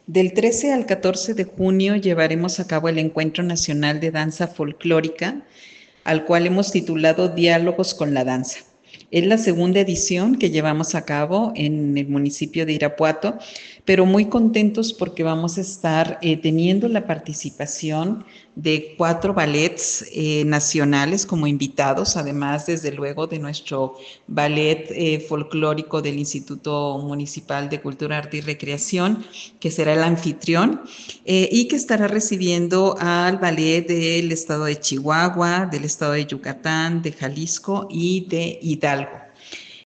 Del 13 al 14 de junio llevaremos a cabo el Encuentro Nacional de Danza Folclórica, al cual hemos titulado Diálogos con la Danza. Es la segunda edición que llevamos a cabo en el municipio de Irapuato, pero muy contentos porque vamos a estar teniendo la participación de 4 ballets nacionales como invitados, además, desde luego, de nuestro ballet folclórico del Instituto Municipal de Cultura, Arte y Recreación, que será el anfitrión, y que estará recibiendo al ballet del estado de Chihuahua, del estado de Yucatán, de Jalisco y de Hidalgo.